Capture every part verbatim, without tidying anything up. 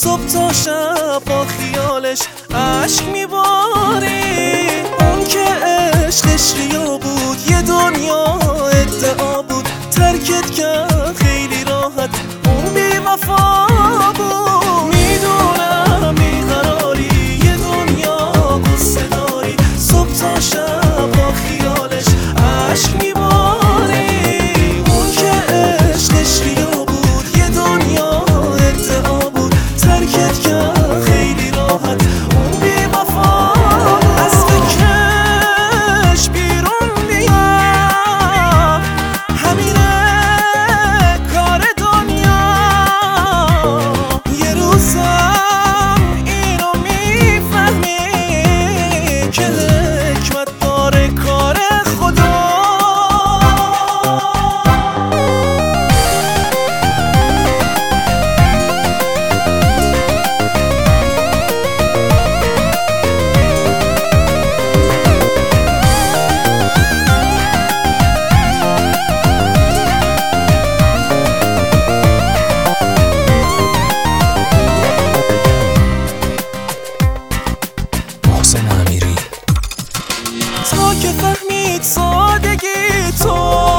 صبح تا شب با خیالش عشق میباری. اون که عشقش ریا بود، یه دنیا ادعا بود، ترکت کرد خیلی راحت، اون بی وفا بود. میدونم بیقراری، یه دنیا قصه داری، صبح تا شب با خیالش عشق میباری. اون که عشقش ریا بود، یه دنیا ادعا بود، ترکت کرد خیلی راحت، اون بی وفا بود. از فکرش بیرون بیا، همینه کار دنیا. یه روزم اینو میفهمی که حکمت داره کار خدا. تا که فهمید سادگی تو،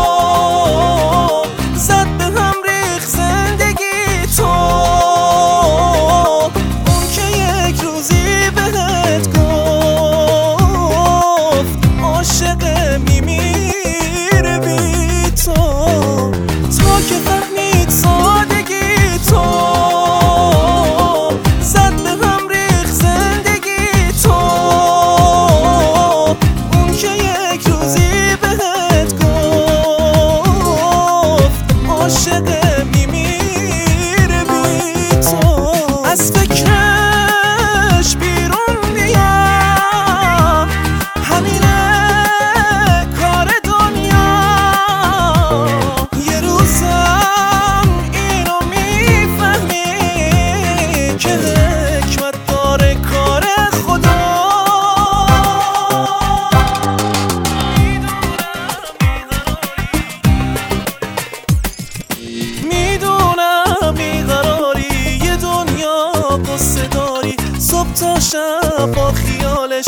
زد به هم ریخ زندگی تو. اون که یک روزی بهت گفت عاشق میمیره بی تو. تا که فهمید سادگی تو، زد به هم ریخ زندگی تو. که یک روزی بهت گفت عاشق میمیره بی تو. از فکرش بیرون بیا، همینه کار دنیا. یه روزم اینو میفهمی که حکمت داره کار خدا. قصه داری، صبح تا شب با خیالش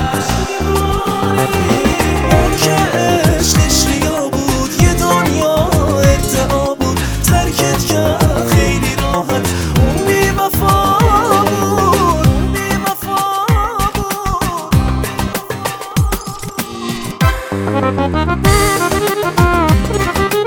اون که عشقش ریا بود، یه دنیا ادعا بود، ترکت کرد خیلی راحت، اون بی وفا بود، بی وفا بود.